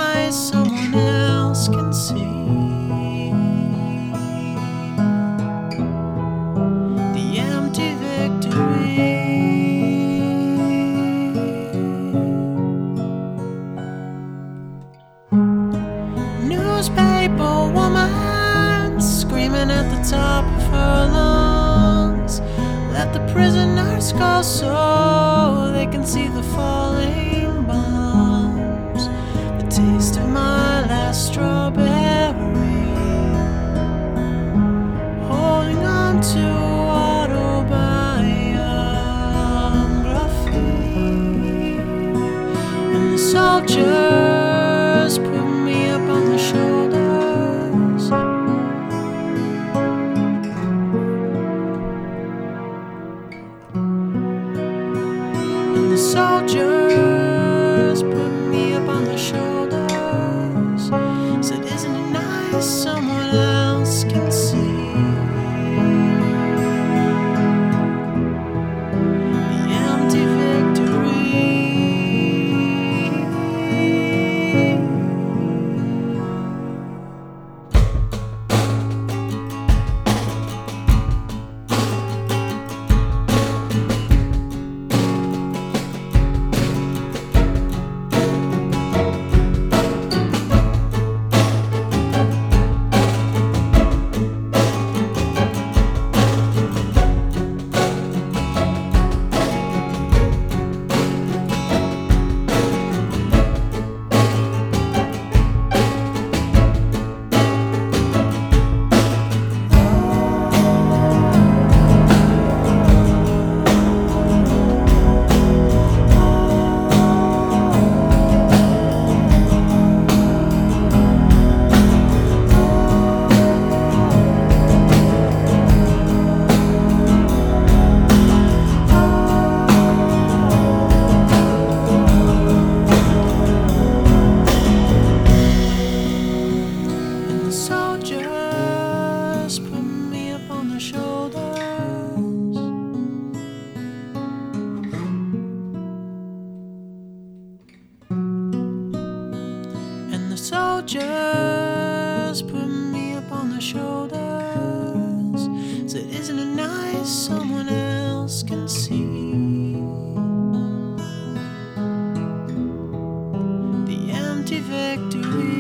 nice someone else can see. The empty victory. Newspaper woman screaming at the top of her lungs. Let the prisoners go so they can see the falling bombs. The taste of my last strawberry, holding on to autobiography. And the soldiers put me up on the shoulders. And the soldiers put me up on the shoulders. Said, isn't it nice someone else can see? The empty victory. Soldiers put me up on the shoulders. And the soldiers put me up on the shoulders. Said, isn't it nice someone else can see? The empty victory.